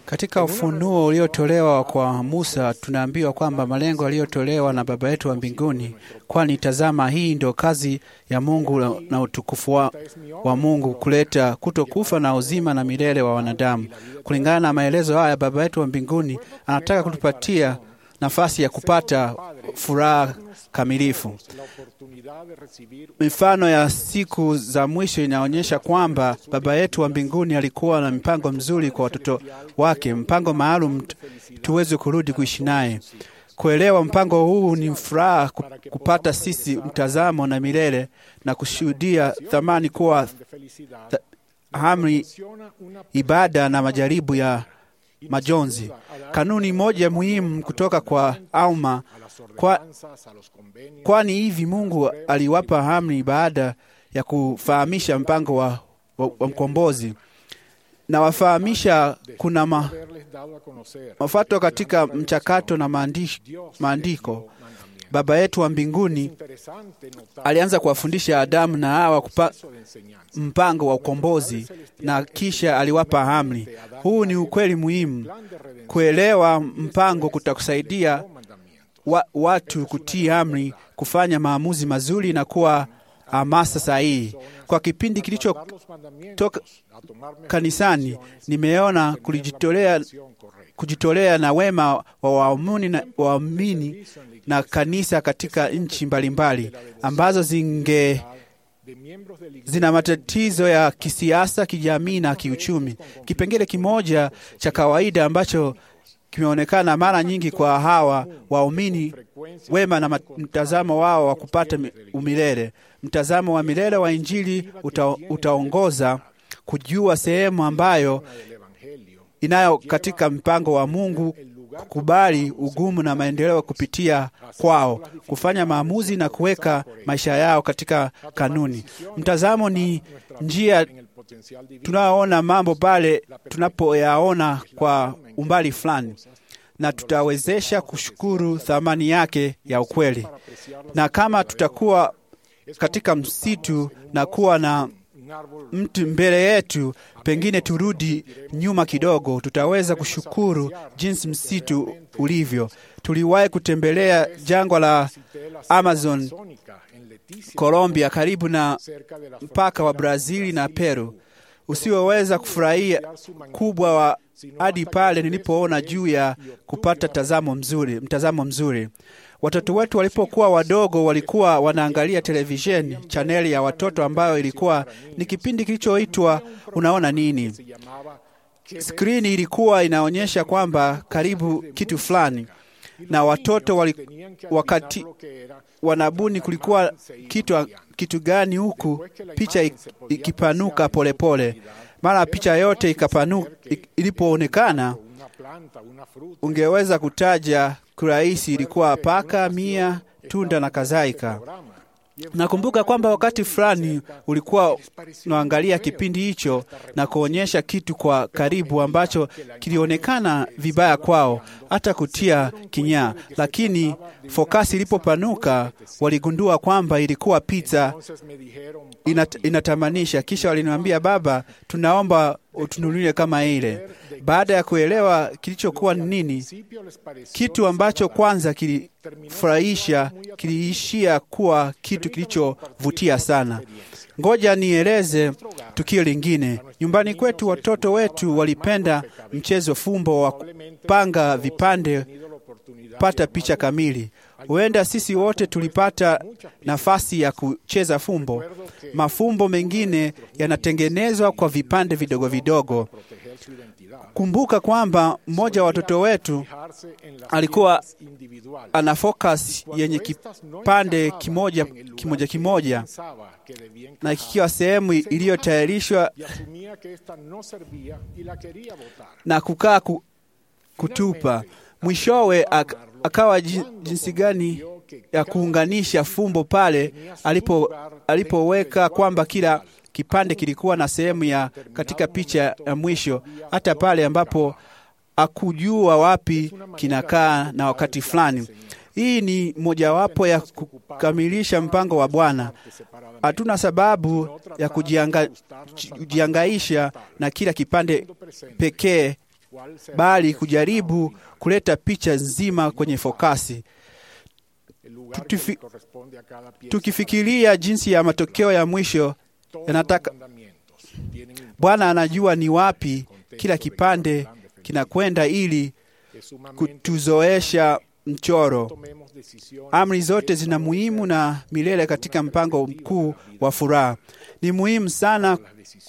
Katika ufunuo uliotolewa kwa Musa tunaambiwa kwamba malengo yaliyotolewa na Baba yetu wa mbinguni, kwani tazama, hii ndio kazi ya Mungu na utukufu wa Mungu, kuleta kutokufa na uzima na milele wa wanadamu. Kulingana na maelezo haya, Baba yetu wa mbinguni anataka kutupatia nafasi ya kupata furaha kamilifu. Mifano ya siku za mwisho inaonyesha kwamba Baba yetu wa mbinguni alikuwa na mpango mzuri kwa watoto wake, mpango maalum tuweze kurudi kuishi naye. Kuelewa mpango huu ni furaha kupata sisi mtazamo na milele na kushuhudia thamani kuwa amri, ibada na majaribu ya majonzi. Kanuni moja muhimu kutoka kwa Alma, kwani hivi Mungu aliwapa amri baada ya kufahamisha mpango wa mkombozi, na wafahamisha kuna mafato katika mchakato na maandiko. Baba yetu wa mbinguni alianza kuwafundisha Adamu na Hawa mpango wa ukombozi na kisha aliwapa amri. Huu ni ukweli muhimu. Kuelewa mpango kutakusaidia watu kutii amri, kufanya maamuzi mazuri na kuwa hamasa sahihi. Kwa kipindi kilichotoka kanisani, nimeona kujitolea na wema wa waamini na kanisa katika nchi mbalimbali ambazo zina matatizo ya kisiasa, kijamii na kiuchumi. Kipengele kimoja cha kawaida ambacho kimeonekana mara nyingi kwa hawa waumini wema na mtazamo wao wa kupata umilele. Mtazamo wa milele wa Injili utaongoza kujua sehemu ambayo inayo katika mpango wa Mungu, kukubali ugumu na maendeleo kupitia kwao, kufanya maamuzi na kuweka maisha yao katika kanuni. Mtazamo ni njia tunaona mambo pale tunapoyaona kwa umbali fulani, na tutawezesha kushukuru thamani yake ya ukweli. Na kama tutakuwa katika msitu na kuwa na mtu mbele yetu, pengine turudi nyuma kidogo, tutaweza kushukuru jinsi msitu ulivyo. Tuliwahi kutembelea jangwa la Amazon, Colombia, karibu na mpaka wa Brazili na Peru. Usioweza kufurahia kubwa wa hadi pale nilipoona juu ya kupata mtazamo mzuri. Watoto wetu walipokuwa wadogo walikuwa wanaangalia televisheni, chaneli ya watoto ambayo ilikuwa ni kipindi kilichoitwa Unaona Nini. Skrini ilikuwa inaonyesha kwamba karibu kitu fulani, na watoto wakati wanabuni kulikuwa kitu gani, huku picha ikipanuka polepole. Mara picha yote ikapanuka, ilipoonekana ungeweza kutaja kurahisi ilikuwa paka, mia, tunda na kadhalika. Nakumbuka kwamba wakati fulani ulikuwa unaangalia kipindi hicho na kuonyesha kitu kwa karibu ambacho kilionekana vibaya kwao, hata kutia kinyaa, lakini fokasi ilipopanuka waligundua kwamba ilikuwa pizza inatamanisha. Kisha waliniambia, baba, tunaomba utununulie kama ile. Baada ya kuelewa kilichokuwa nini, kitu ambacho kwanza kilifurahisha kiliishia kuwa kitu kilichovutia sana. Ngoja nieleze tukio lingine. Nyumbani kwetu watoto wetu walipenda mchezo fumbo wa kupanga vipande pata picha kamili. Huenda sisi wote tulipata nafasi ya kucheza fumbo. Mafumbo mengine yanatengenezwa kwa vipande vidogo vidogo. Kumbuka kwamba mmoja wa watoto wetu alikuwa ana focus yenye kipande kimoja na kikiwa sehemu iliyotayarishwa na kukaa kutupa. Mwishowe akawa jinsi gani ya kuunganisha fumbo pale alipoweka kwamba kila kipande kilikuwa na sehemu ya katika picha ya mwisho, hata pale ambapo hakujua wapi kinakaa na wakati fulani. Hii ni mojawapo ya kukamilisha mpango wa Bwana. Hatuna sababu ya kujihangaisha na kila kipande pekee bali kujaribu kuleta picha nzima kwenye fokasi. Tukifikiria jinsi ya matokeo ya mwisho yanataka, Bwana anajua ni wapi kila kipande kinakwenda ili kutuzoesha mchoro. Amri zote zina muhimu na milele katika mpango mkuu wa furaha. Ni muhimu sana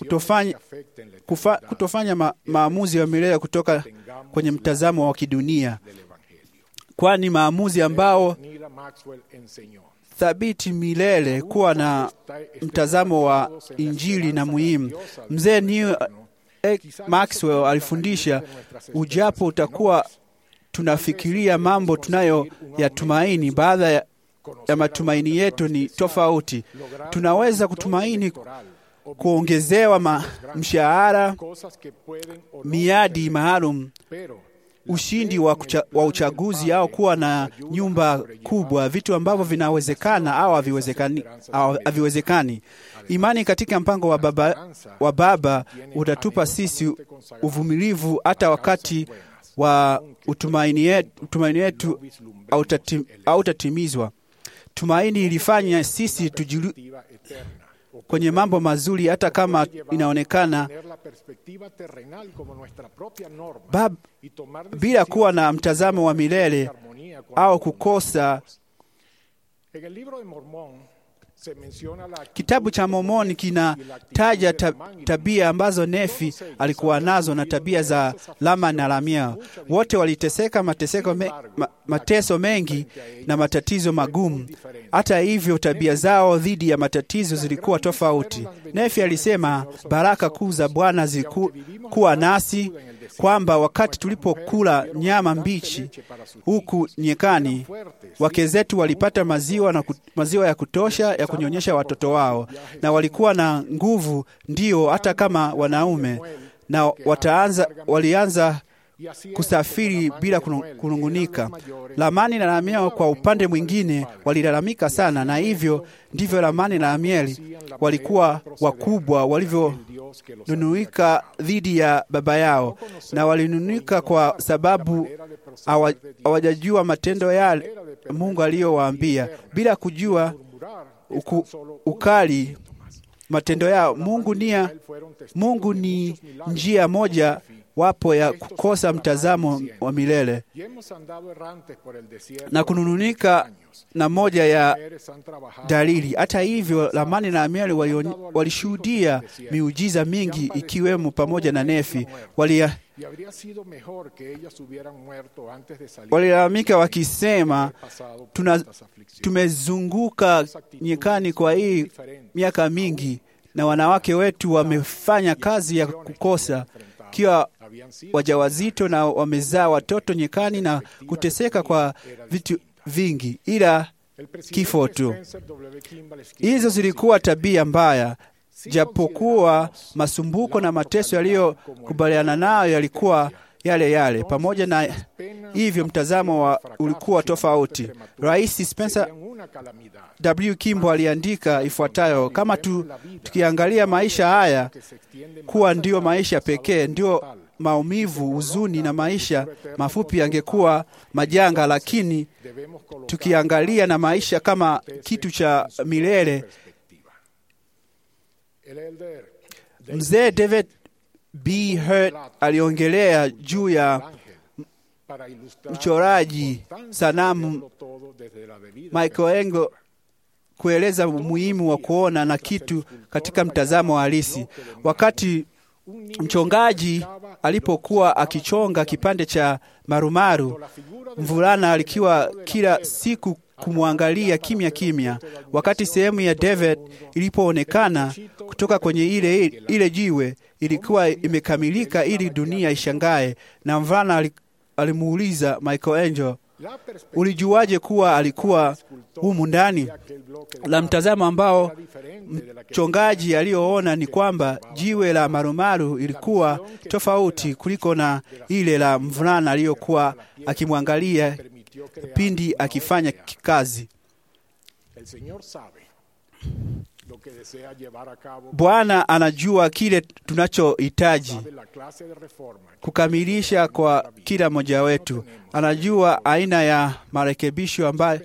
kutofanya maamuzi ya milele kutoka kwenye mtazamo wa kidunia, kwani maamuzi ambao thabiti milele kuwa na mtazamo wa Injili na muhimu. Mzee Neil Maxwell alifundisha, ujapo utakuwa tunafikiria mambo tunayo yatumaini, baadhi ya matumaini yetu ni tofauti. Tunaweza kutumaini kuongezewa mshahara, miadi maalum, ushindi wa uchaguzi, au kuwa na nyumba kubwa, vitu ambavyo vinawezekana au haviwezekani. Imani katika mpango wa Baba utatupa sisi uvumilivu hata wakati wa utumaini yetu hautatimizwa. Tumaini ilifanya sisi kwenye mambo mazuri hata kama inaonekana bila kuwa na mtazamo wa milele au kukosa. Kitabu cha Mormoni kinataja tabia ambazo Nefi alikuwa nazo na tabia za Laman na Ramiel. Wote waliteseka mateso mengi na matatizo magumu. Hata hivyo, tabia zao dhidi ya matatizo zilikuwa tofauti. Nefi alisema baraka kuu za Bwana zilikuwa nasi, kwamba wakati tulipokula nyama mbichi huku nyekani, wake zetu walipata maziwa ya kutosha ya kunyonyesha watoto wao, na walikuwa na nguvu, ndio hata kama wanaume, na walianza kusafiri bila kunungunika. Lamani na Ramiel kwa upande mwingine walilalamika sana, na hivyo ndivyo Lamani na Ramiel walikuwa wakubwa walivyonunuika dhidi ya baba yao, na walinunuika kwa sababu hawajajua matendo yale Mungu aliyowaambia, bila kujua ukali matendo yao. Mungu ni njia moja wapo ya kukosa mtazamo wa milele na kunununika na moja ya dalili. Hata hivyo, Lamani na Ramiel walishuhudia miujiza mingi, ikiwemo pamoja na Nefi. Walilalamika wakisema, tumezunguka nyikani kwa hii miaka mingi, na wanawake wetu wamefanya kazi ya kukosa, kiwa wajawazito na wamezaa watoto nyikani, na kuteseka kwa vitu vingi ila kifo tu. Hizo zilikuwa tabia mbaya, japokuwa masumbuko na mateso yaliyokubaliana nayo yalikuwa yale yale. Pamoja na hivyo, mtazamo ulikuwa tofauti. Rais Spencer W. Kimball aliandika ifuatayo: kama tukiangalia maisha haya kuwa ndio maisha pekee, ndio maumivu, huzuni na maisha mafupi yangekuwa majanga, lakini tukiangalia na maisha kama kitu cha milele. Mzee David B. Hurt aliongelea juu ya mchoraji sanamu Michelangelo kueleza umuhimu wa kuona na kitu katika mtazamo halisi. Wakati mchongaji alipokuwa akichonga kipande cha marumaru, mvulana alikuwa kila siku kumwangalia kimya kimya. Wakati sehemu ya David ilipoonekana kutoka kwenye ile jiwe, ilikuwa imekamilika ili dunia ishangae, na mvulana alimuuliza Michelangelo, ulijuaje kuwa alikuwa humu ndani? La mtazamo ambao mchongaji aliyoona ni kwamba jiwe la marumaru ilikuwa tofauti kuliko na ile la mvulana aliyokuwa akimwangalia pindi akifanya kazi. Bwana anajua kile tunachohitaji kukamilisha kwa kila mmoja wetu. Anajua aina ya marekebisho ambayo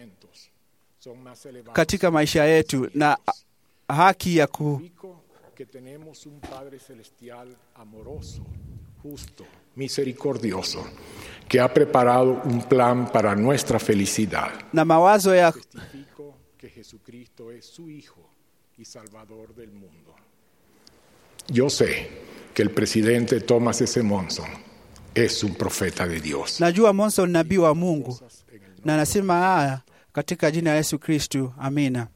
katika maisha yetu na haki ya que tenemos un Padre celestial amoroso, justo, misericordioso, que ha preparado un plan para nuestra felicidad. Na mawazo ya Testifico que Jesucristo es su Hijo y Salvador del mundo. Yo sé que el presidente Thomas S. Monson es un profeta de Dios. Najua Monson nabii wa Mungu, na nasema haya katika jina la Yesu Kristo. Amina.